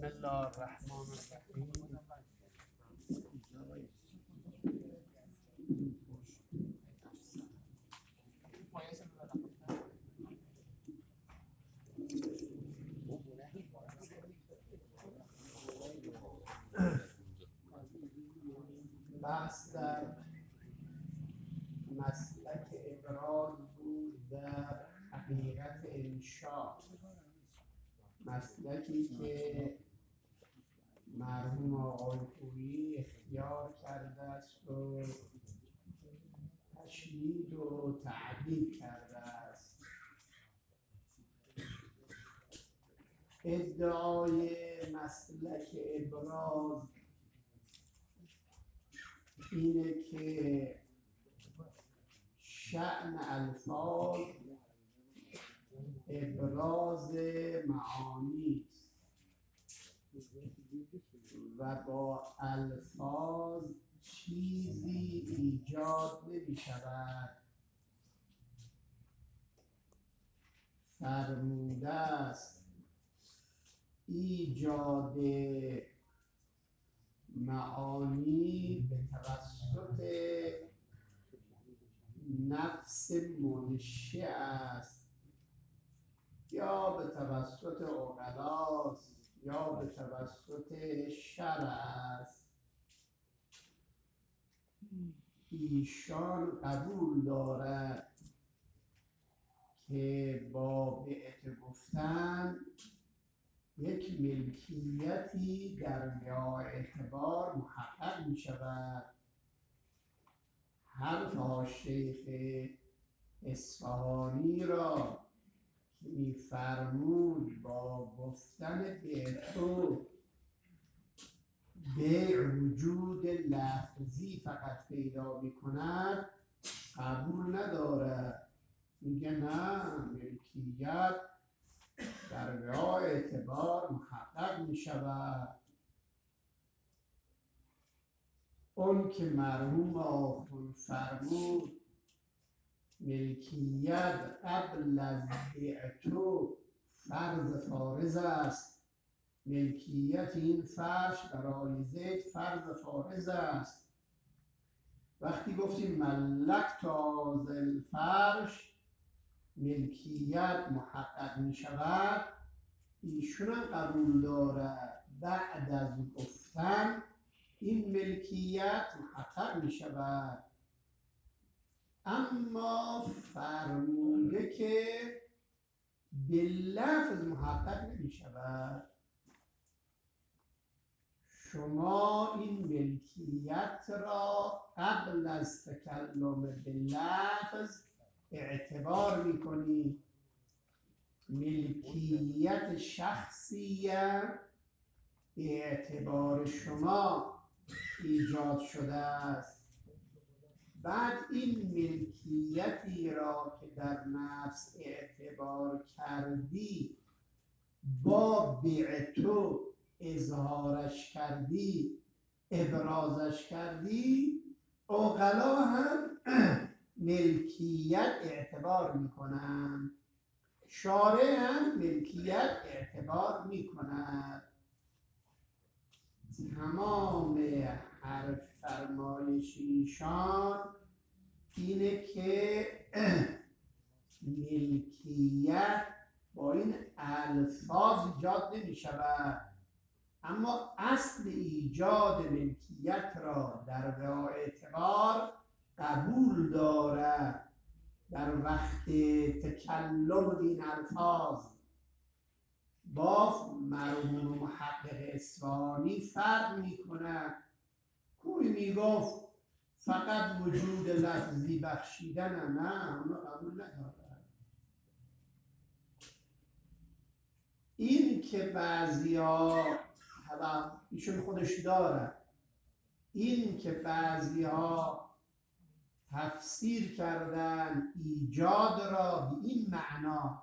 الله الرحمن الرحیم. بحث در مسلک ابراز بود در حقیقت انشاء، مسلکی که مرحوم آقای پوری اختیار کرده است و تشدید و تعدیل کرده است. ادعای مسلک ابراز اینه که شأن الفاظ ابراز معانی و با الفاظ چیزی ایجاد نمی شود. فرموده است ایجاد معانی به توسط نفس منشأ است، یا به توسط عقلاست یا به توسط شرع است. ایشان قبول دارد که با بعت گفتن یک ملکیتی در رعای اعتبار محقق می شود. حرف شیخ اصفهانی را که می فرمود با گفتن بعتو بیع وجود لفظی فقط پیدا می کند قبول ندارد. میگه نه، ملکیت در رعای اعتبار محقق می شود. اون که مرحوم آخوند فرمود ملکیت قبل از بعتو فرض فارض است، ملکیت این فرش برای زید فرض فارض است. وقتی گفتیم ملکت هذا الفرش ملکیت محقق می شود، ایشون هم قبول دارد بعد از گفتن این ملکیت محقق می شود. اما فرموده که به لفظ محقق نمی شود. شما این ملکیت را قبل از تکلم به لفظ اعتبار می کنید. ملکیت شخصیه به اعتبار شما ایجاد شده است. بعد این ملکیتی را که در نفس اعتبار کردی، با بعتو اظهارش کردی، ابرازش کردی، عقلا هم ملکیت اعتبار میکنن، شارع هم ملکیت اعتبار میکند. تمام حرف فرمایش ایشان اینه که ملکیت با این الفاظ ایجاد نمی شود، اما اصل ایجاد ملکیت را در رعای اعتبار قبول دارد. در وقت تکلم این الفاظ با مرحوم محقق اصفهانی فرق می کند. کوی می گفت فقط وجود لفظی بخشیدن، نه، اونو قبول ندارد. این که بعضی ها ایشون خودش دارد، این که بعضی ها تفسیر کردن ایجاد را به این معنا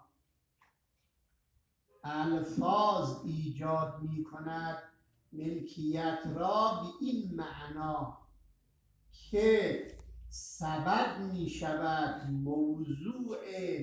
الفاظ ایجاد می کند ملکیت را به این معنا که سبب می شود موضوع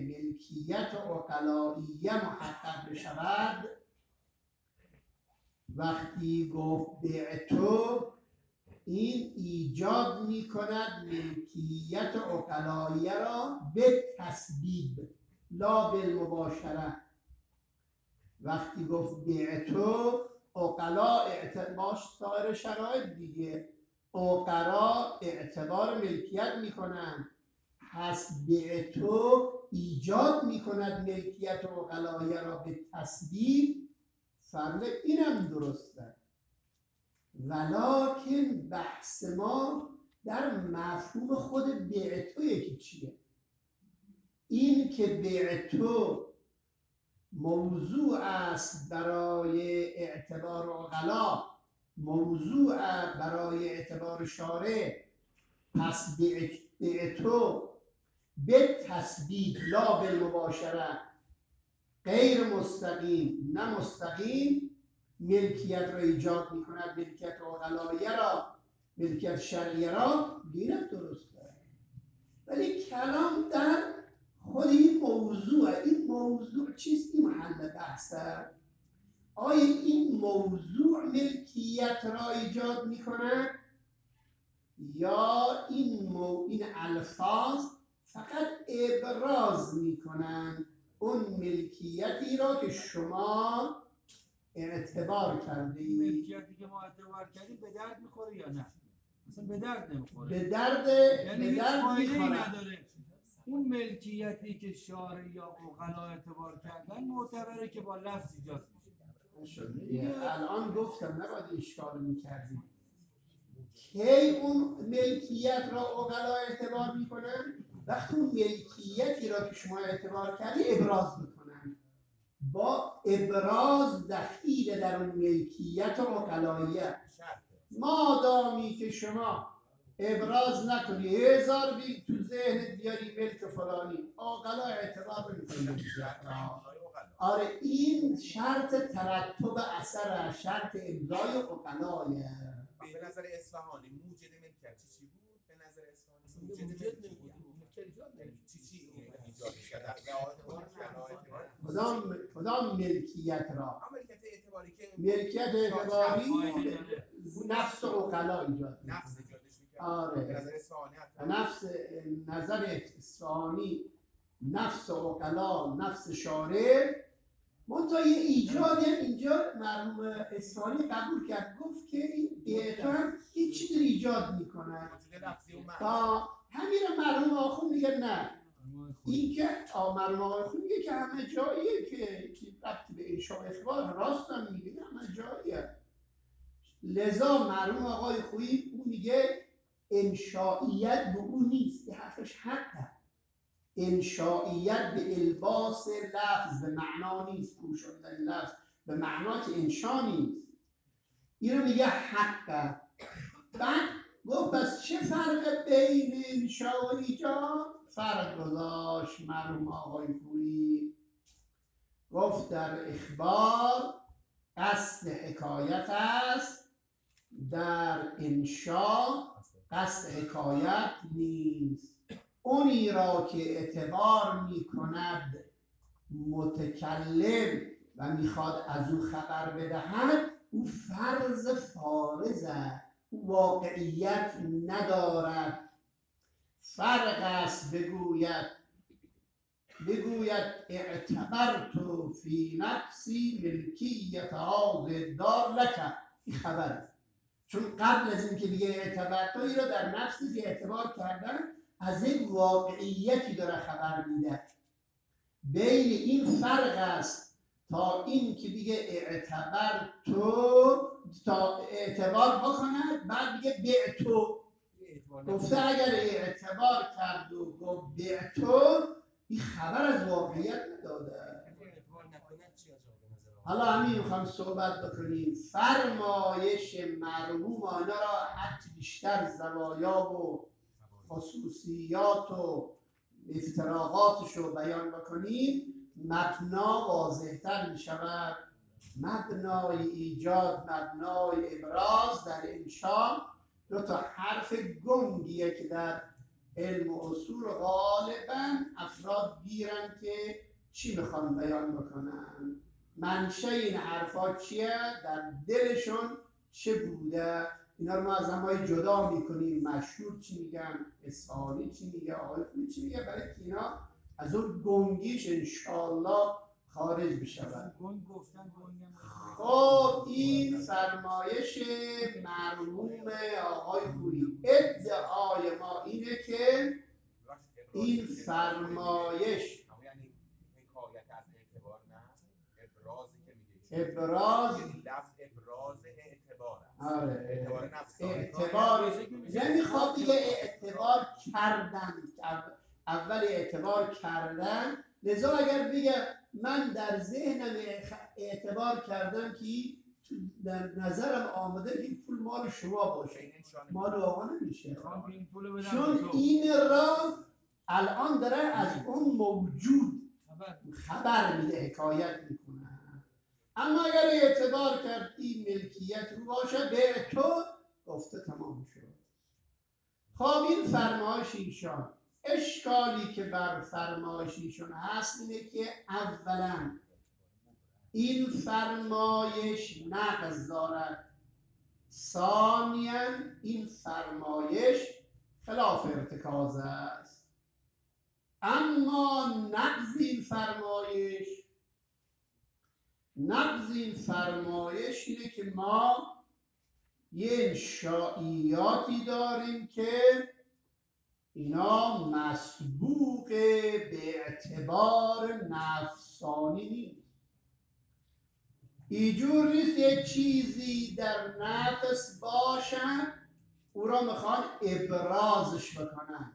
ملکیت عقلائیه محقق بشود، وقتی گفت بعتو، این ایجاد می کند ملکیت عقلاییه را به تسبیب لا بالمباشره. وقتی گفت بعتو، عقلا باش سایر شرایط دیگه، عقلا اعتبار ملکیت میکنن، پس بعتو ایجاد میکند ملکیت عقلاییه را به تسبیب. فرمود اینم درسته، ولکن بحث ما در مفهوم خود بعتو یکی چیه. این که بعتو موضوع است برای اعتبار عقلا، موضوع برای اعتبار شارع، پس بعتو به تسبیب لا بالمباشره، غیر مستقیم نه مستقیم، ملکیت را ایجاد می کند، ملکیت عقلاییه را، ملکیت شرعیه را. اینم درسته، ولی کلام در خود این موضوع، این موضوع چیست؟ این محل بحثه. آیا این موضوع ملکیت را ایجاد می کند یا این الفاظ فقط ابراز می کنند اون ملکیتی را که شما اعتبار کرده اید؟ ملکیتی که ما اعتبار کردیم به درد میخوره یا نه؟ مثلا به درد نمیخوره. به درد یعنی هیچ فایده‌ای نداره. اون ملکیتی که شارع یا عقلا اعتبار کردن معتبره که با لفظ ایجاد میشه. الان گفتم نباید اشکال میکردیم. کی اون ملکیت را عقلا اعتبار میکنن؟ وقتی اون ملکیتی را که شما اعتبار کردی ابراز میکنن، با ابراز دخیل در اون ملکیت عقلاییه. مادامی که شما ابراز نکنی، هزار بی تو ذهن بیاری ملک فلانی، عقلا اعتبار نمیکنی. آره، این شرط ترتب اثر، شرط امضای عقلایه. به نظر اصفهانی موجد ملکیت چی بود؟ به نظر اصفهانی موجد ملکیت چی ایجاد کرد؟ کدام ملکیت را؟ ملکیت اعتباری که ملکیت اعتباری نفس عقلا ایجاد کرد. نفس ایجادش می‌کرد. آره، به نظر اصفهانی نظر اصفهانی نفس عقلا، نفس شارع. منتها یه ایجاد اینجا مرحوم اصفهانی قبول کرد، گفت که این اعتبار یه چیزی رو ایجاد میکنه. تا همین رو مرحوم آخون میگه نه، این که مرحوم آخون میگه که همه جاییه که ربطی به انشاء اخبار، راست هم میگه همه جاییه. لذا مرحوم آقای خویی اون میگه انشائیت به اون نیست، یه حرفش حقه. انشائیت به الباس لفظ به معنا نیست، پوشاندن لفظ به معنا که انشا نیست. اینو میگه حقه. بعد گفت پس چه فرق بین انشا و ایجاد؟ فرق گذاشت مرحوم آقای خویی، گفت در اخبار قصد حکایت است، در انشا قصد حکایت نیست. اونی را که اعتبار می کند متکلم و میخواد از او خبر بدهد، او فرض فارضه، او واقعیت ندارد. فرق است بگوید اعتبرت فی نفسی ملکیت هذا دار لک، این خبره. چون قبل از این که دیگه اعتبرت ای را در نفسی که اعتبار کردن از یک واقعیتی داره خبر میده. بین این فرق است تا این که دیگه اعتبر تو تا اعتبار بکند، بعد دیگه بعتو گفته اگر اعتبار کرد و گفت بعتو، این خبر از واقعیت نداده. حالا همین میخوام صحبت بکنیم. فرمایش مرحوم آنها را هرچی بیشتر زوایا و خصوصیات و افتراقاتش رو بیان بکنیم، مبنا واضح‌تر می شود. مبنای ایجاد، مبنای ابراز در انشا دو تا حرف گنگیه که در علم و اصول غالبا افراد گیرن که چی میخوان بیان بکنن. منشه این حرفا چیه، در دلشون چه بوده. اینا رو ما از همه جدا میکنیم. مشهور چی میگن، اصفهانی چی میگه، آقای خوبی چی میگه، برای که اینا از اون گنگیش انشاءالله خارج بشود. خب این فرمایش مرحوم آقای خویی. ادعای ما اینه که این فرمایش یعنی حکایت از اعتبار نه، ابرازی که میگه ابراز، لفظ ابراز اعتبار است. آره اعتبار نفسانی. اعتبار نمیخواد دیگه اعتبار کردن، اول اعتبار کردن. لذا اگر بگه من در ذهنم اعتبار کردم که در نظرم آمده که این پول مال شما باشه، مال آقا نمیشه، چون این را الان داره از اون موجود خبر میده، حکایت میکنه. اما اگر اعتبار کرد این ملکیت رو باشه به تو، گفته تمام شد. خب این فرمایش ایشان، اشکالی که بر فرمایش ایشان هست اینه که اولا این فرمایش نقض دارد، ثانیاً این فرمایش خلاف ارتکاز است. اما نقض این فرمایش اینه که ما یه انشائیاتی داریم که اینا مسبوق به اعتبار نفسانی نیست. اینجور نیست یک چیزی در نفس باشن او را میخوان ابرازش بکنن.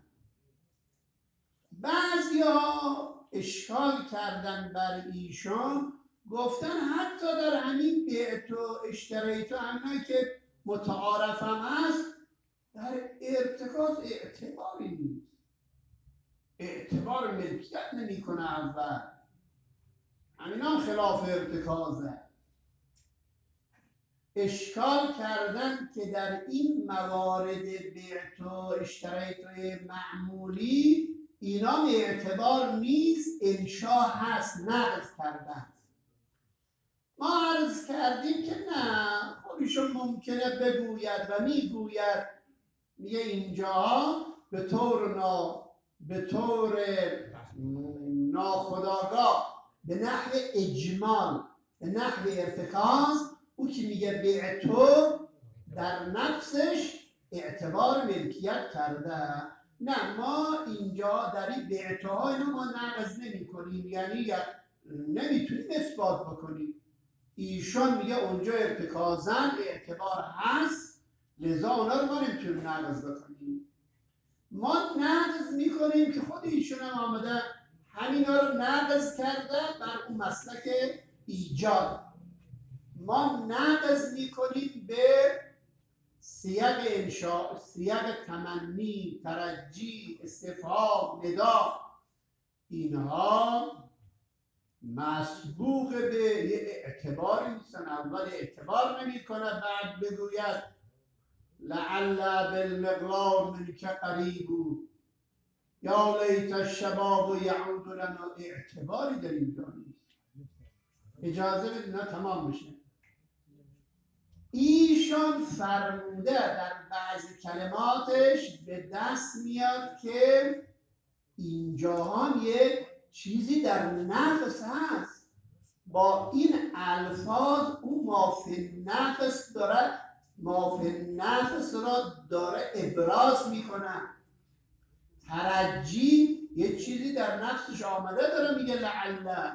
بعضی ها اشکال کردن بر ایشان، گفتن حتی در همین بیعت و اشتریت و همینایی که متعارف هم هست در ارتکاز اعتباری نیست، اعتبار ملکیت نمی کنه. اول همین هم خلاف ارتکازه. اشکال کردن که در این موارد بیعت و اشتریت و معمولی اینا اعتبار نیست، انشا هست، نقض کردن. ما عرض کردیم که نه، خودشون ممکنه بگوید و میگوید، میگه اینجا به طور ناخودآگاه، به نحو اجمال، به نحو ارتکاز، او که میگه بیعتو در نفسش اعتبار ملکیت کرده. نه، ما اینجا در این بیعتوها اینو ما نقض نمی کنیم، یعنی نمیتونیم اثبات بکنیم. ایشان میگه اونجا ارتکازن اعتبار هست، لذا اونا رو ما نمیتونیم نقض بکنیم. ما نقض میکنیم که خود ایشون هم آمده همینا رو نقض کرده بر اون مسلک ایجاد. ما نقض میکنیم به سیاق انشاء، سیاق تمنی، ترجی، استفهام، ندا. اینها مسبوق به یه اعتباری نیستن. اول اعتبار نمی کنه، بعد بگوید لعل بالمقرار منک قریب یا لیت الشباب یعود لنا. اعتباری در اینجا نیست. اجازه بدید نه تمام بشه. ایشان فرموده در بعضی کلماتش به دست میاد که اینجا هم یک چیزی در نفس هست. با این الفاظ او مافی نفس داره، مافی نفس را داره ابراز میکنه. ترجی یه چیزی در نفسش آمده داره میگه لعل.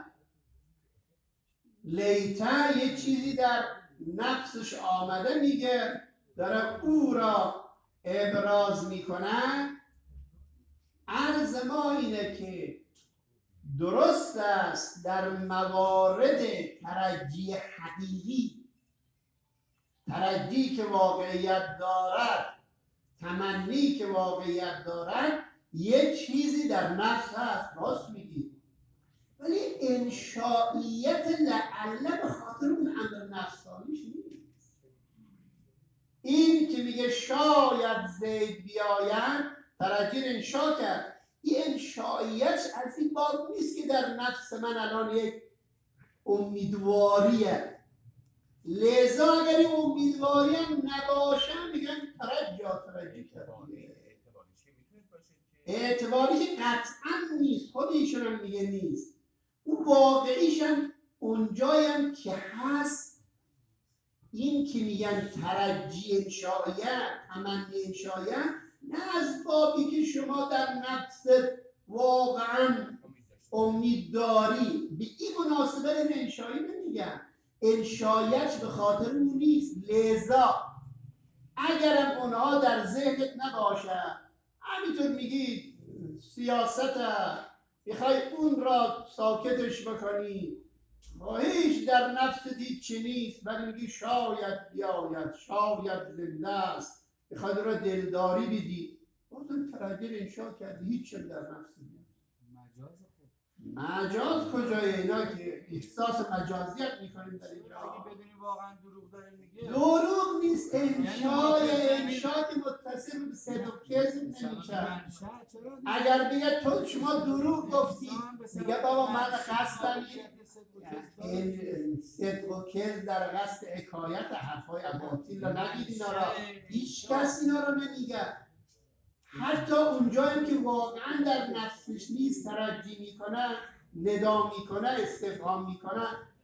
لیته یه چیزی در نفسش آمده میگه داره او را ابراز میکنه. عرض ما اینه که درست است در موارد ترجی حقیقی، ترجی که واقعیت دارد، تمنی که واقعیت دارد، یه چیزی در نفس هست، راست میگی. ولی انشائیت لعله به خاطر اون امر نفسانیش نیست. این که میگه شاید زید بیاید، ترجی انشا کرد. این انشائیت از این باب نیست که در نفس من الان یک امیدواریه. لذا اگر این امیدواری هم نباشه میگن ترجی کردیه. اعتباری که قطعا نیست، خود ایشون هم میگه نیست. اون واقعیش هم اونجایی هم که هست، این که میگن ترجی انشاییت، تمنی انشاییت، نه از بابی که شما در نفست واقعا امید داری. به این مناسبت انشایی نمیگن، انشاییت به خاطر اون نیست. لذا اگرم اونها در ذهنت نباشه، همینطور میگی سیاست میخوای اون را ساکتش بکنی، هیچ در نفس دید چی نیست، ولی میگی شاید بیاید، شاید زنده است، میخوای را دلداری بدی، بازم ترجیح انشا کردی، هیچ چیز در نفس دید. مجاز کجای اینا که احساس مجازیت میکنیم در اینجا؟ اگه بدونی واقعا دروغ داره میگه، دروغ نیست. انشا که متصل به صدق و کذب نمیشه. اگر بگه تو شما دروغ گفتی، میگه بابا من قصدم این صدق و کذب در قصد حکایت حرفای اباطیل رو نگید. اینا را هیچ کس اینا رو نمیگه. حتی اونجایی که واقعا در نفسش نیست ترجی میکنه، ندا میکنه، استفهام میکنه.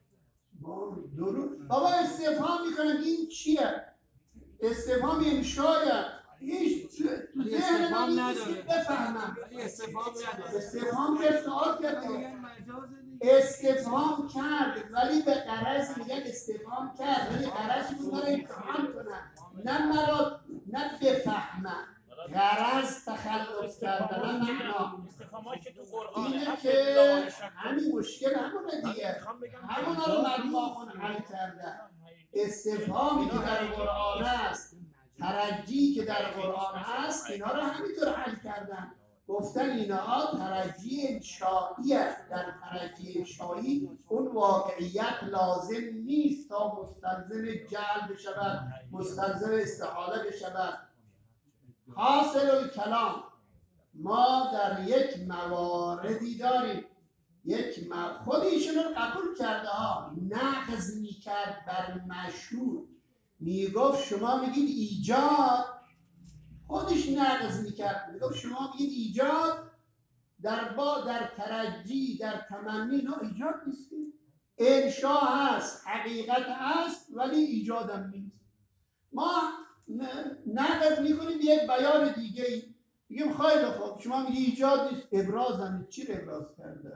بابا استفهام میکنه این چیه؟ استفهام انشایه، هیچ تو ذهن من نیست که بفهمم. استفهام که سوال کرده، استفهام کرد ولی به غرض میگن استفهام کرد ولی غرض بود داره امتحان کنه، نه مراد، نه بفهمم. غرض تخلص کردن معنا. اینه که همین مشکل همونه دیگه، همونا رو مردم حل کرده. استفهامی که در قرآن هست، ترجی که در قرآن هست، اینا رو همینطور حل کردن. گفتن اینا ترجی انشائیه. در ترجی انشایی اون واقعیت لازم نیست تا مستلزم جعل بشود، مستلزم استحاله بشود. حاصل الکلام، ما در یک مواردی داریم، خود ایشون رو قبول کرده ها، نقض میکرد بر مشهور، میگفت شما میگید ایجاد، خودش نقض میکرد، میگفت شما میگید ایجاد در ترجی، در تمنی، نه ایجاد نیست، انشا هست، حقیقت هست ولی ایجادم نیست. ما نقض میکنیم یک بیان دیگه ای، میگیم خیلی خوب شما میگی ایجاد نیست، ابراز هم چی رو ابراز کرده؟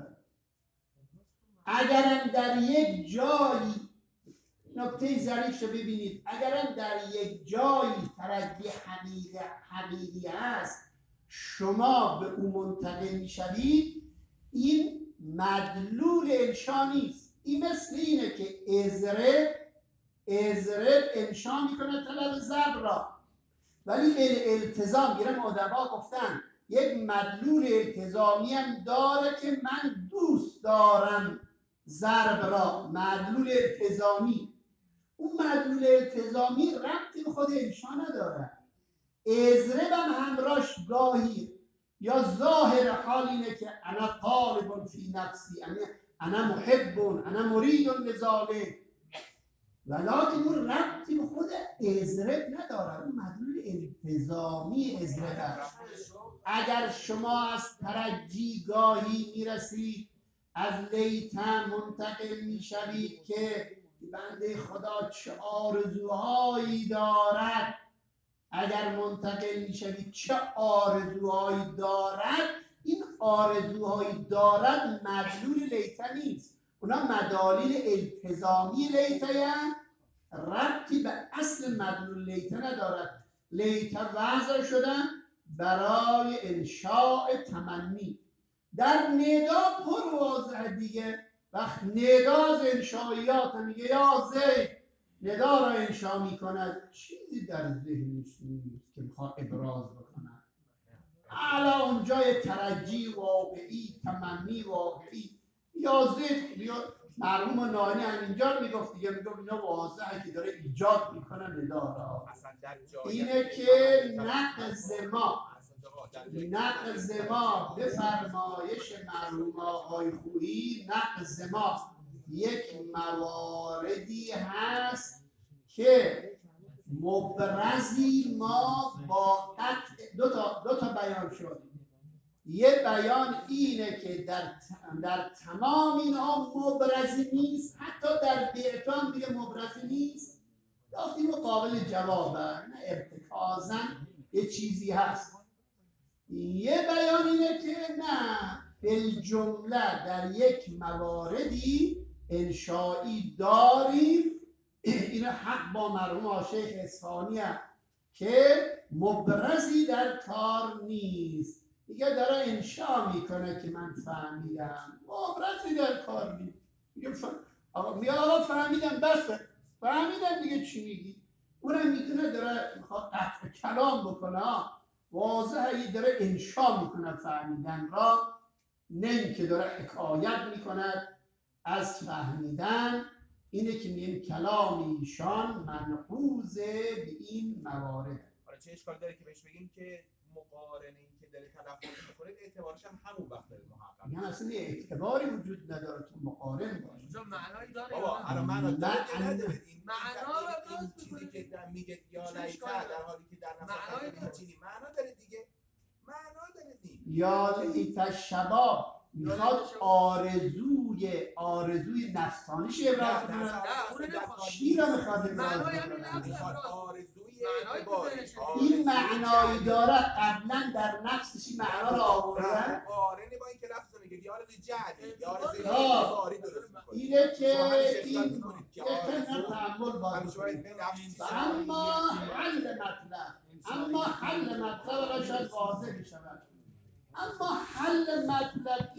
اگرم در یک جایی، نکته ظریفش رو ببینید، اگرم در یک جایی ترجی حقیقی هست شما به اون منتقل میشوید، این مدلول انشا نیست. این مثل اینه که ازرب انشا میکنه طلب ضرب را، ولی به التزام گیرم ادبا گفتن یک مدلول التزامی هم داره که من دوست دارم ضرب را، مدلول التزامی. اون مدلول التزامی ربطی به خود انشا نداره. ازرب هم همراش گاهی یا ظاهر حال اینه که انا طالب فی نفسی، انا محب، انا مرید لذالک، ولیکن اون ربطی به خود ازرب نداره، اون مدلول التزامی ازرب. اگر شما از ترجی گاهی میرسید، از لیتم منتقل میشوید که بنده خدا چه آرزوهایی دارد، اگر منتقل میشوید چه آرزوهایی دارد، این آرزوهایی دارد مدلول لیته نیست، اونا مدالیل التزامی لیته هم ربطی به اصل مدلول لیته ندارد. لیته وضع شدن برای انشاء تمنی. در ندا پر واضح دیگه، وقت ندا از انشائیات میگه یا زید، ندا را انشا میکند، چیزی در ذهنش نیست که میخواد ابراز بکنه. حالا اونجای ترجی واقعی، تمنی واقعی، یا زید مرحوم نانی هم اینجا میگفت دیگه، میگفت اینا واضحه که داره ایجاد میکنه ندا را. اینه که نقض ما به فرمایش مرحوم آقای خویی، نقض ما یک مواردی هست که مبرزی ما با قطع دو تا بیان شد. یه بیان اینه که در تمام اینها مبرزی نیست، حتی در بیعتان دیگه مبرزی نیست. گفتیم قابل جوابه، نه ارتکازا یه چیزی هست. یه بیان اینه که نه، بالجمله در یک مواردی انشایی داریم، این حق با مرحوم شیخ اصفهانی که مبرزی در کار نیست. دیگه داره انشا میکنه که من فهمیدم، مبرزی در کار نیست. میگه آقا فهمیدم، بس فهمیدم دیگه چی میگی. اونم میتونه داره میخواد قطع کلام بکنه، واضحه داره انشا میکنه فهمیدن را، نه که داره حکایت میکنه از فهمیدن. اینه که میگیم کلام ایشان منحوزه به این موارد. حالا چه اشکال داره که بهش بگیم که مقارنه این که داره تلفظ میکنه اعتبارش هم همون وقت داره محقق. یعنی اصلا اعتباری وجود نداره تو مقارن باشه. چون معنایی داره. بابا حالا معنا داره که نداره. این معنا رو این چیزی که میگه یا لیتا در حالی که در نفس چینی معنا داره دیگه. معنا داره دیگه. یا لیت شباب میخواد آرزوی نفسانیش ابراز کنه. چی رو میخواد ابراز کنه؟ این معنایی داره، قبلا در نفسش این معنا رو آورده. قارنه با این که لفظ میگه یار جعلی یار زیباری درست میکنه. اینه که این یکن تعمل باید. اما حل مطلب را شاید واضح بشود. اما حل مطلب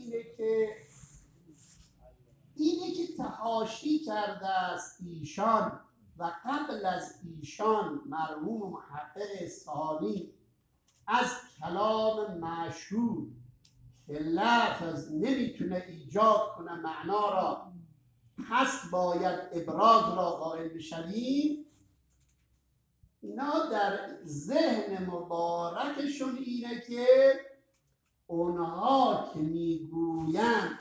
اینه که تحاشی کرده است ایشان و قبل از ایشان مرحوم محقق اصفهانی از کلام مشهور که لفظ نمیتونه ایجاد کنه معنا را، پس باید ابراز را قائل بشویم. اینا در ذهن مبارکشون اینه که اونها که میگویند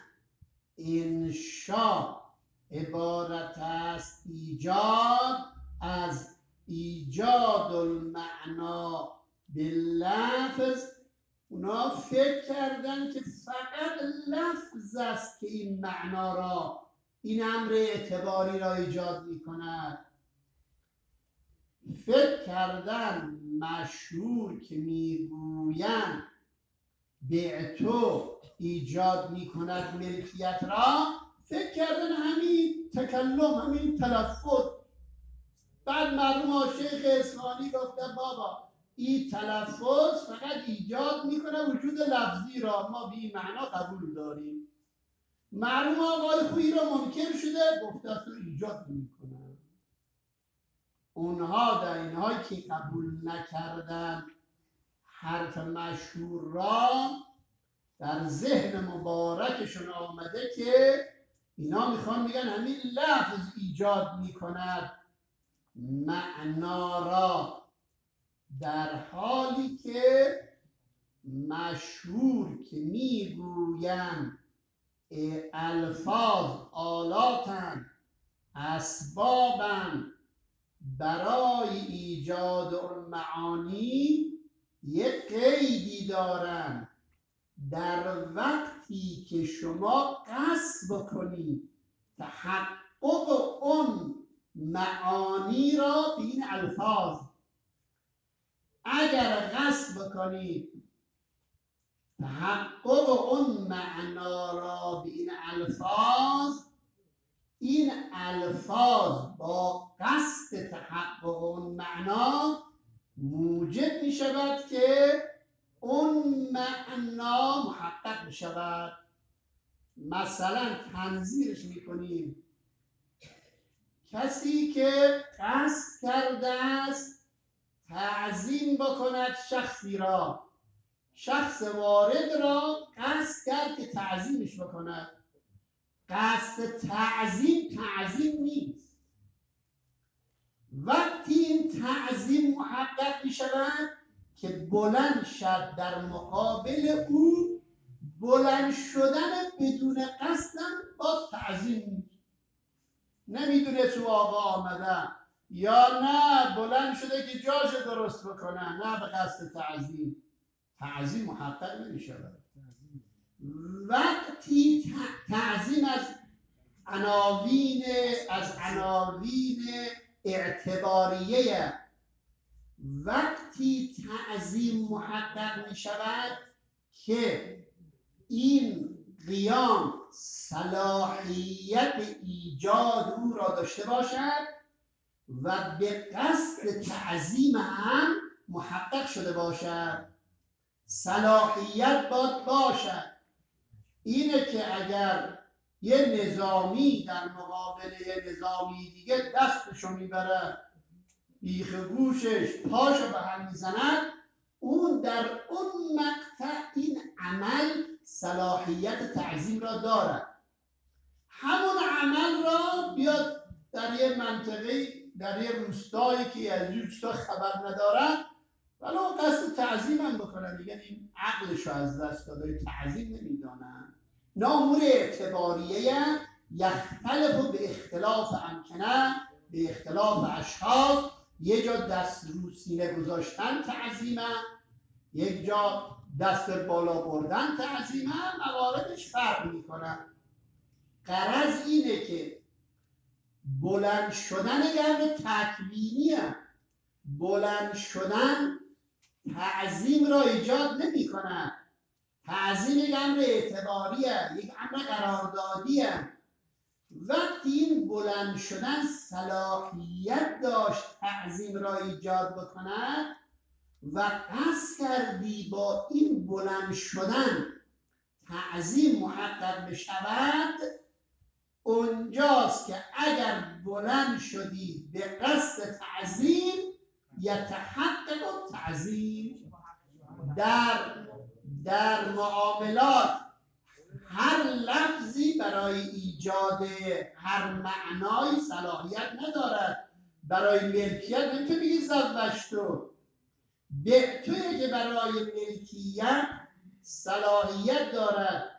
انشا عبارت است از ایجاد المعنا باللفظ، اونا فکر کردن که فقط لفظ است که این معنا را، این امر اعتباری را ایجاد می کند. فکر کردن مشهور که میگویند بعتو ایجاد می کند ملکیت را، فکر کردن همین تکلم، همین تلفظ. بعد مرحوم شیخ اصفهانی گفته بابا این تلفظ فقط ایجاد میکنه وجود لفظی را، ما به این معنا قبول داریم. مرحوم آقای خویی را منکر شده، گفته اصلا ایجاد میکنه. اونها در اینها که قبول نکردن حرف مشهور را، در ذهن مبارکشون آمده که اینا میخوان میگن همین لفظ ایجاد میکند معنا را، در حالی که مشهور که میگویند الفاظ آلاتن اسبابن برای ایجاد المعانی، یک قیدی دارن. در وقتی که شما قصد بکنید تحقق اون معانی را به این الفاظ، اگر قصد بکنید تحقق اون معنا را به این الفاظ با قصد تحقق اون معنا موجب می شود که اون معنا محقق می شود. مثلا تنظیرش می کنیم، کسی که قصد کرده است تعظیم بکند شخصی را، شخص وارد را قصد کرد که تعظیمش بکند. قصد تعظیم نیست. وقتی این تعظیم محقق می شود که بلند شد در مقابل او، بلند شدن بدون قصدم باز تعظیم نیست. نمیدونه تو آقا آمدن، یا نه بلند شده که جاش درست بکنن، نه به قصد تعظیم. تعظیم محقق نمیشه. وقتی تعظیم از عناوین اعتباریه، وقتی تعظیم محقق می شود که این قیام صلاحیت ایجاد او را داشته باشد و به قصد تعظیم هم محقق شده باشد. صلاحیت باید باشد. اینه که اگر یه نظامی در مقابل یه نظامی دیگه دستشو میبره بیخ گوشش پاشو به هم میزند، اون در اون مقطع این عمل صلاحیت تعظیم را دارد. همون عمل را بیاد در یه منطقه، در یه روستایی که از روستا خبر ندارن ولو قصد تعظیم هم بکنن، دیگه این عقلش رو از دست داده، تعظیم نمیدانن. امور اعتباریه یختلف به اختلاف امکنه، به اختلاف اشخاص. یه جا دست رو سینه گذاشتن تعظیمه، یک جا دست بالا بردن تعظیمه، مواردش فرق میکنه. غرض اینه که بلند شدن امر تکوینیه، بلند شدن تعظیم را ایجاد نمی کنه. تعظیم یک امر اعتباریه، یک امر قراردادیه. وقتی این بلند شدن صلاحیت داشت تعظیم را ایجاد بکند و قصد کردی با این بلند شدن تعظیم محقق بشود، اونجاست که اگر بلند شدی به قصد تعظیم یتحقق تعظیم. در معاملات هر لفظی برای ایجاد هر معنای صلاحیت ندارد. برای ملکیت نمیتونی بگی زوجتو، بعتویی که برای ملکیت صلاحیت دارد.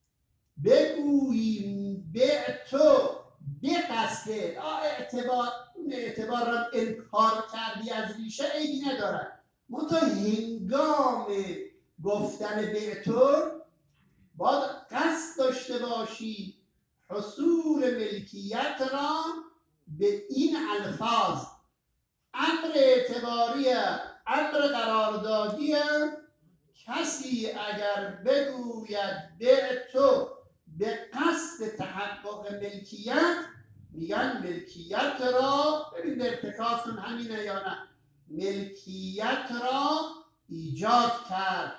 بگوییم بعتو به قصد اعتبار را انکار کردی از ریشه عیبی ندارد. منتها هنگام گفتن بعتو باید قصد داشته باشی حصول ملکیت را به این الفاظ. امر اعتباریه، امر قراردادیه. کسی اگر بگوید بعتو به قصد تحقق ملکیت، میگن ملکیت را، ببین ارتکازتون همینه یا نه، ملکیت را ایجاد کرد.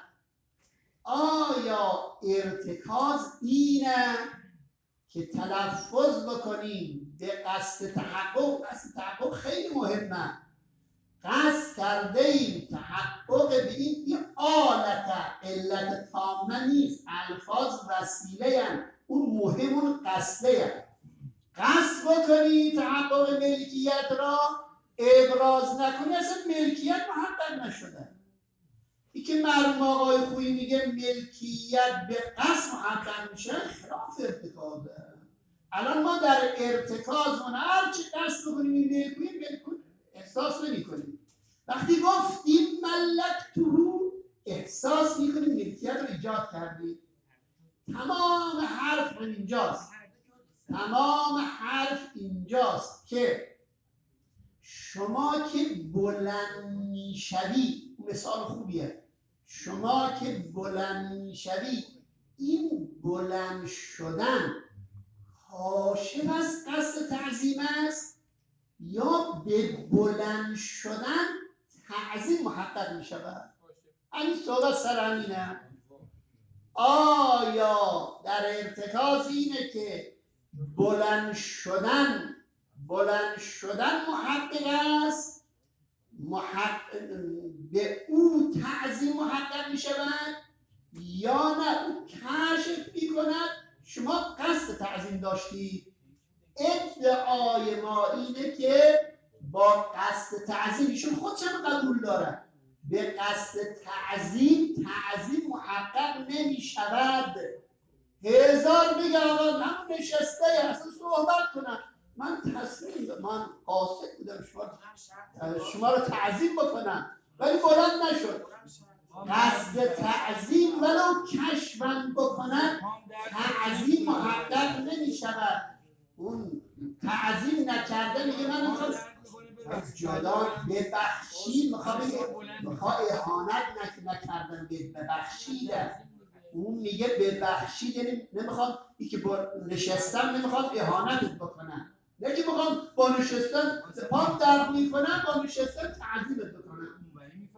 آیا ارتکاز اینه که تلفظ بکنیم به قصد تحقق؟ قصد تحقق خیلی مهمه. قصد کرده ایم تحقق به این آلت علت تامه نیست، الفاظ وسیله هم. اون مهم اون قصده هم. قصد بکنی تحقق ملکیت را، ابراز نکنی، اصلا ملکیت محقق نشده. این که مرحوم آقای خویی میگه ملکیت به قصد محقق میشه، خلاف ارتکازه. الان ما در ارتکاز هرچی قصد بکنیم ملکیت احساس نمی کنیم. وقتی گفتیم ملکتهو احساس میکنیم ملکیت رو ایجاد کردیم. تمام حرف اینجاست. تمام حرف اینجاست که شما که بلند میشوی، مثال خوبیه، شما که بلند میشوی، این بلند شدن حاشیه از قصد تعظیم است یا به بلند شدن تعظیم محقق می شود؟ همین صحبت سر همینه. آیا در ارتکاز اینه که بلند شدن محقق است، به او تعظیم محقق می شود، یا نه او کشف می کند شما قصد تعظیم داشتید؟ ادعای ما اینه که با قصد تعظیم، ایشون خودشم قبول داره، به قصد تعظیم محقق نمی شود. هزار بگه آقا من نشسته اصلا صحبت کنم، من قاصد بودم شما رو تعظیم بکنم ولی بلند نشد. قصد تعظیم ولو کشفن بکنن تعظیم محقق نمی شود. اون تعظیم نکرده میگه من میخوام جدا ببخشید، میخواه اهانت نکردن ببخشیدن. اون میگه ببخشید یعنی نمیخوام این که با نشستم نمیخوام اهانتت بکنم، نه که میخوام با نشستن پام درد میکنم با نشستن تعظیمت بکنم.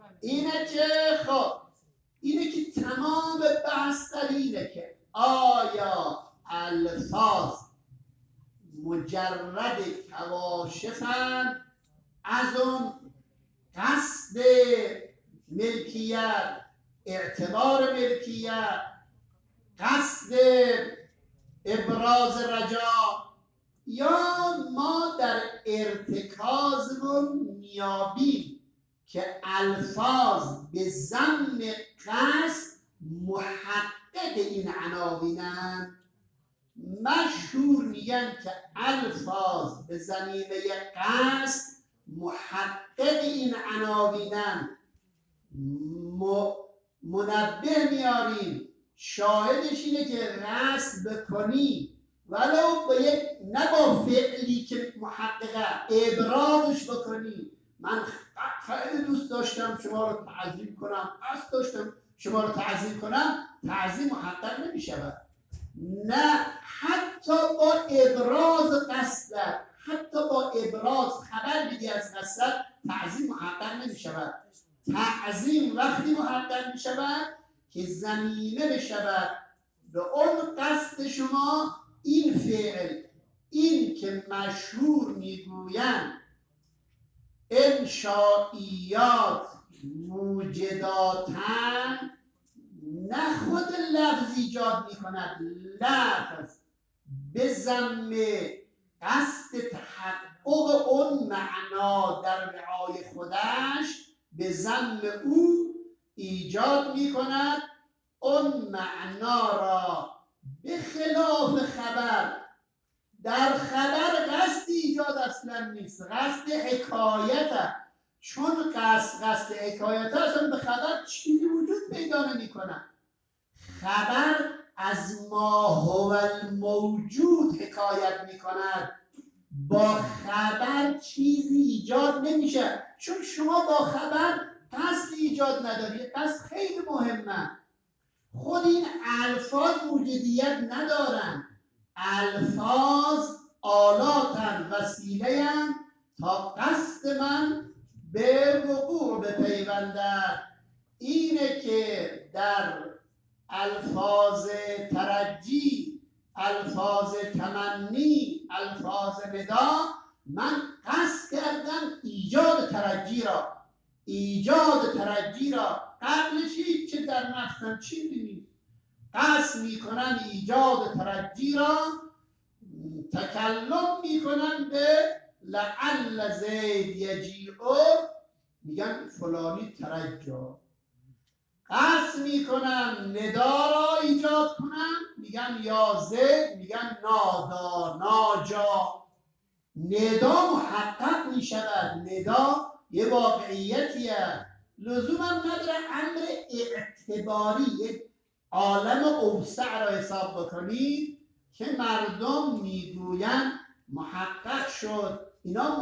اینه که تمام بحث در اینه که آیا الفاظ مجرد کواشفن از اون قصد ملکیت، اعتبار ملکیت، قصد ابراز رجا، یا ما در ارتکازمون میابیم که الفاظ به ضمن قصد محقق این عناوینن. مشهور میگن که الفاظ به ضمیمه قصد محقق این عناوینن. منبه میاریم شاهدش اینه که قصد بکنی ولو نه با فعلی که محققه ابرازش بکنی. من خیلی دوست داشتم شما رو تعظیم کنم، قصد داشتم شما رو تعظیم کنم، تعظیم محقق نمیشود. نه، حتی با ابراز قصد، حتی با ابراز خبر بدی از قصد تعظیم محقق نمیشود. تعظیم وقتی محقق میشود که زمینه بشود به اون قصد شما این فعل. این که مشهور میگویند انشائیات موجداتن، نه خود لفظ ایجاد میکند، لفظ به ضم قصد تحقق اون معنا در رعای خودش به ضم او ایجاد میکند اون معنا را، به خلاف خبر. در خبر قصد ایجاد اصلا نیست، قصد حکایت. چون قصد حکایت اصلا به خبر چیزی وجود پیدا نمی کنه. خبر از ما هو الموجود حکایت می کند، با خبر چیزی ایجاد نمیشه. چون شما با خبر قصد ایجاد نداری. قصد خیلی مهمه. خود این الفاظ موجودیت ندارن. الفاظ آلاتن، وسیله تا قصد من به وقوع بپیوندد. اینه که در الفاظ ترجی، الفاظ تمنی، الفاظ ندا من قصد کردم ایجاد ترجی را قبلش چه در نفسم چیزی نیست. قصد میکنن ایجاد ترجی را، تکلم میکنن به لعل زید یجیعو، میگن فلانی ترجا. قصد میکنن ندا را ایجاد کنن، میگن یا زید، میگن نادا، ناجا. ندا محقق میشود. ندا یه واقعیتیه، لزوم هم نداره امر اعتباری، یک عالم اوسع را حساب بکنید که مردم میگوین محقق شد. اینا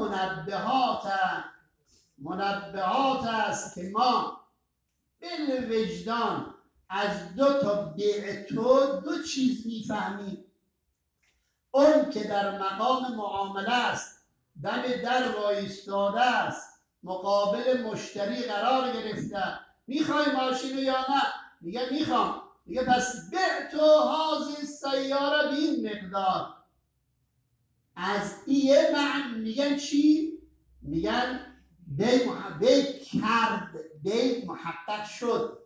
منبهات است که ما بالوجدان از دو تا بعتو دو چیز میفهمیم. اون که در مقام معامله است، دم در وایستاده است، مقابل مشتری قرار گرفته، میخوای ماشین یا نه؟ میگه میخوام. میگه پس بعتو هذه سیاره به این مقدار. از این معنی میگن چی؟ میگن بی محقق شد.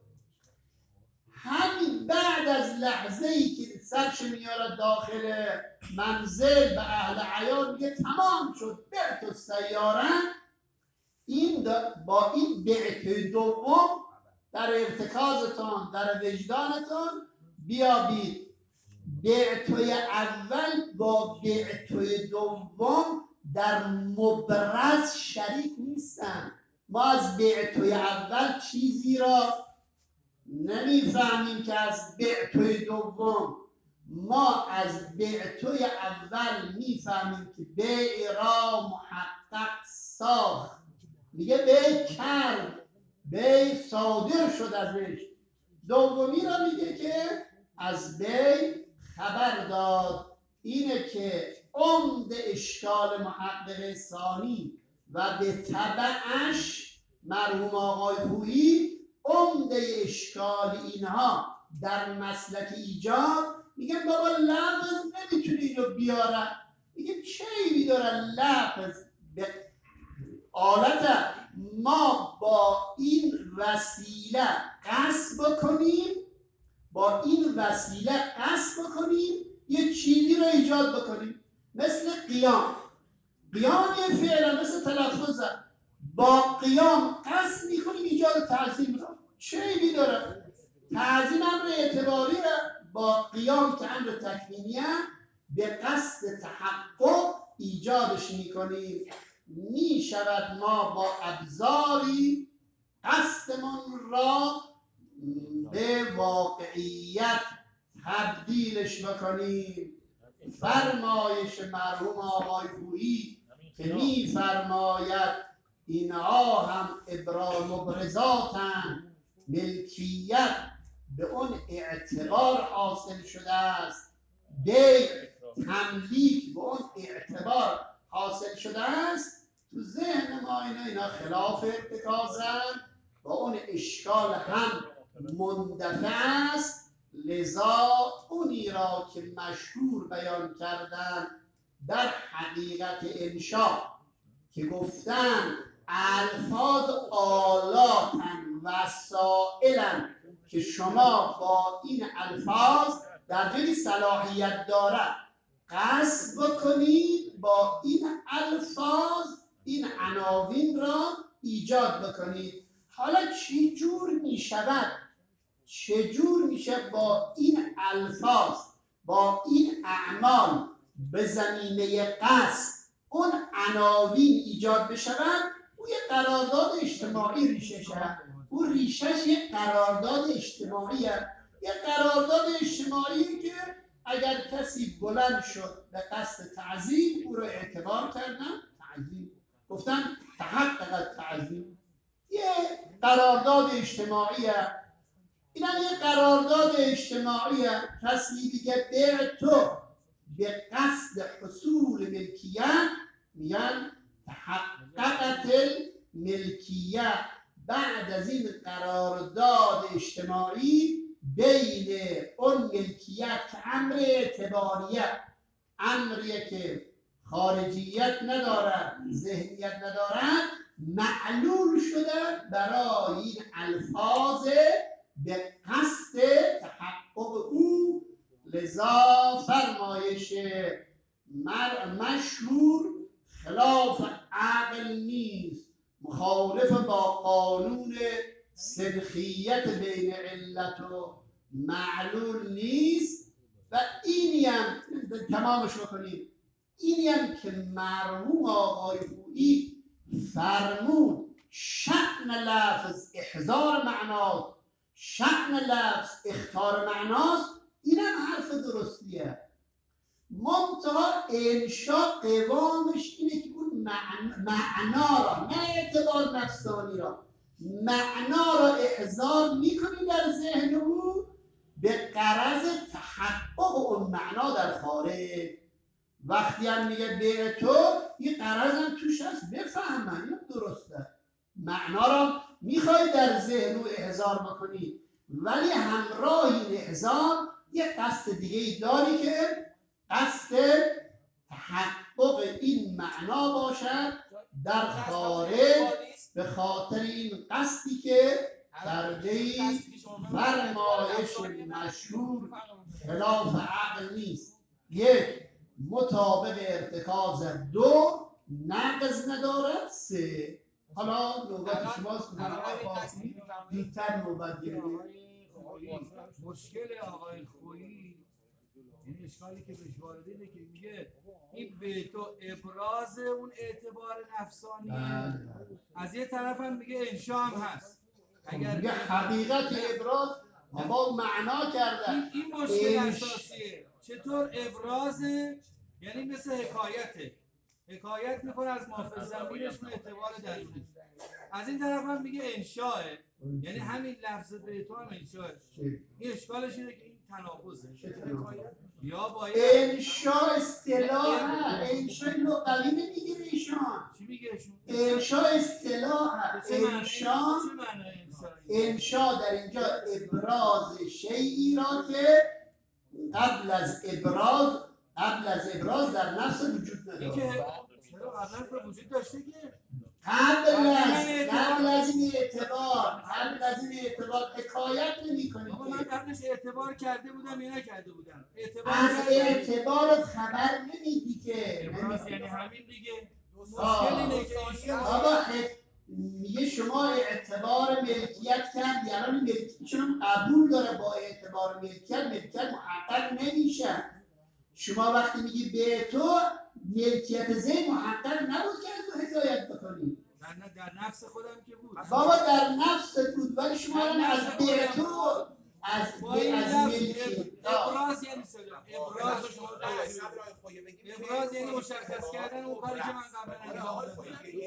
همین بعد از لحظه ای که سرش میاره داخل منزل به اهل عیال میگه تمام شد بعت سیاره. این با این بعت دوم در ارتکازتان، در وجدانتان بیابید. بعتوی اول با بعتوی دوم در مبرز شریک نیستن. ما از بعتوی اول چیزی را نمیفهمیم که از بعتوی دوم. ما از بعتوی اول میفهمیم که بیع را محقق ساخت، میگه بیع کرد، بیع صادر شد ازش. دومی را میگه که از بیع خبر داد. اینه که عمد اشکال محقق ثانی و به تبعش مرحوم آقای خویی عمده اشکال اینها در مسلک ایجاد، میگن بابا لفظ نمیتونی اینو بیارن. میگه چه ایبی دارن لفظ به آلت ما با این وسیله قصد بکنیم، با این وسیله قصد بکنیم یه چیزی رو ایجاد بکنیم، مثل قیام. قیام یه فعلا مثل تلفظ، با قیام قصد میکنیم ایجاد تعظیم را. چه ایبی داره؟ تعظیم امر اعتباری را، با قیام که امر تکوینیه به قصد تحقق ایجادش میکنیم. میشود ما با ابزاری قصدمون را به واقعیت تبدیلش بکنیم. فرمایش مرحوم آقای خویی که میفرماید اینها هم مبرزاتن، ملکیت به اون اعتبار حاصل شده است، بیع تملیک به اون اعتبار حاصل شده است. تو ذهن ما اینا خلاف ارتکازن، با اون اشکال هم مندفع است. لذا اونی را که مشهور بیان کردن در حقیقت انشاء که گفتن الفاظ آلاتن وسائلن که شما با این الفاظ در جایی صلاحیت دارد قصد بکنید، با این الفاظ این عناوین را ایجاد بکنید. حالا چجور میشه با این الفاظ، با این اعمال به زمینه قصد اون عناوین ایجاد بشود؟ او یه قرارداد اجتماعی ریشش هست. او ریشش یه قرارداد اجتماعیه، یه قرارداد اجتماعی که اگر کسی بلند شد به قصد تعظیم او رو اعتبار کردن تعظیم، گفتن تحقق تعظیم. یه قرارداد اجتماعیه. اینا یه قرارداد اجتماعیه. کسی دیگه به تو به قصد حصول ملکیت میگن تحققت ملکیت. بعد از این قرارداد اجتماعی بین اون ملکیت که امر اعتباریه، امریه که خارجیت ندارد، ذهنیت ندارد، معلول شده برای این الفاظ به قصد تحقق او. لذا فرمایش مشهور خلاف عقل نیست، مخالف با قانون سنخیت بین علت و معلول نیست. و اینی هم تمامش بکنیم، اینی هم که مرحوم آقای خویی فرمود شأن لفظ احضار معناست، شأن لفظ اخطار معناست، این هم حرف درستیه. منتها انشاء قوامش اینه که اون معنا را، نه اعتبار نفسانی را، معنا را احضار میکنی در ذهن او به غرض تحقق اون معنا در خارج. وقتی هم میگه به تو، این غرض هم توش هست بفهمن، این درسته. معنا را میخوای در ذهن او احضار بکنی، ولی همراه این احضار یه قصد دیگه ای داری که قصد تحقق این معنا باشد در خارج. به خاطر این قصدی که کرده‌ای فرمایش مشهور خلاف عقل نیست. یک، مطابق ارتکاز. دو، نقض ندارد. سه، حالا نوبت شماست. زودتر نوبت گیرید. مشکل آقای خویی این اشکالی که بهش وارد اینه که میگه این به تو ابراز اون اعتبار نفسانیه، از یه طرف هم میگه انشا هم هست. اگر میگه حقیقت ابراز با معنا کردن این مشکل اساسیه. چطور ابرازه؟ یعنی مثل حکایته، حکایت میکنه از مافز زمینش به اعتبار درونی. از این طرف هم میگه انشاه، یعنی همین لفظ به تو هم انشاه. این اشکالش اینه که این تناقضه. یا باید انشا اصطلاح، انشا لغوی نمیگیره ایشان. چی میگه ایشون؟ انشا اصطلاح، انشا در اینجا ابراز شیئی را که قبل از ابراز در نفس وجود نداره. چرا قبلا وجود داشته که قبل از این اعتبار حکایت نمی کنی. من قبلش اعتبار کرده بودم یا نکرده بودم؟ از اعتبارت خبر نمیدی که ابراز یعنی همین دیگه. مشکل اینه که بابا میگه شما اعتبار ملکیت کردی، الان ملکیتشون قبول داره، با اعتبار ملکیت محقق نمیشه. شما وقتی میگی به تو ملکیت زید محقق نبود که از تو حکایت بکنی. در نفس خودم که بود. بابا در نفست بود، ولی شما از به تو از ملکیت ابراز یعنی صدا. ابراز یعنی مشخص کردن اون کاری که من قبلا انجام دادم.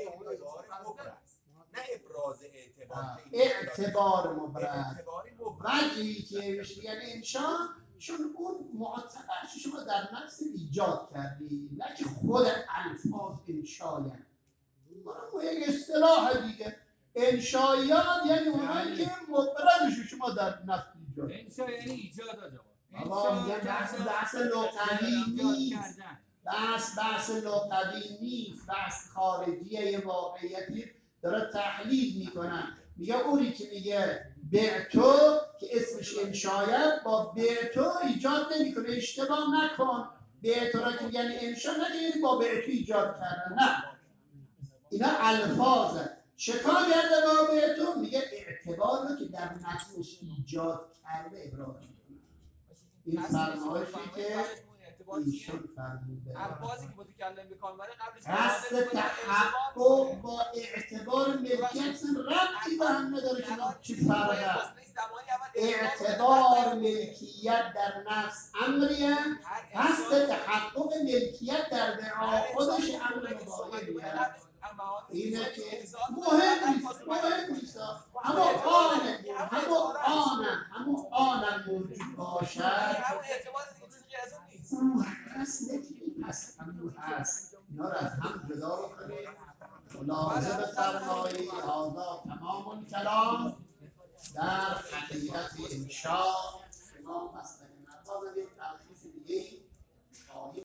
نه ابراز اعتبار. اعتبار مبرزی که یعنی انشان، چون اون معتبرش شما در نفس ایجاد کردی، نه که خود الفاظ انشاین. ما یک اصطلاح دیگه انشایات یعنی اونایی که مبرزش شما در نفس ایجاد. انشا یعنی ایجاد آقا میگه بحث لغوی نیست، بحث لغوی نیست، بحث خارجیه، یه واقعیتی داره تحلیل میکنن. میگه اونی که میگه بعتو که اسمش انشایت با بعتو ایجاد نمیکنه، اشتباه نکن. بعتو را که میگن انشا نگه با بعتو ایجاد کردن، نه، اینا الفاظه. چکار کرده با بعتو؟ میگه اعتبار رو که در نفسش ایجاد کرده ابراز میکنه. این فرمایشی که ایشون فرموده. الفاظی که متکلم به کار میبره قبلش قصد تحقق با اعتبار ملکیت ربطی به هم نداره که چی فرق است. اعتبار ملکیت در نفس امریه، قصد تحقق ملکیت در دعا خودش امر مباینیه. اینه که مهم نیست اما آنم موجود باشد پس همون هست. اینا رو از هم جدا بکنید. ملاحظه بفرمایید. هذا تمام الکلام در حقیقت انشاء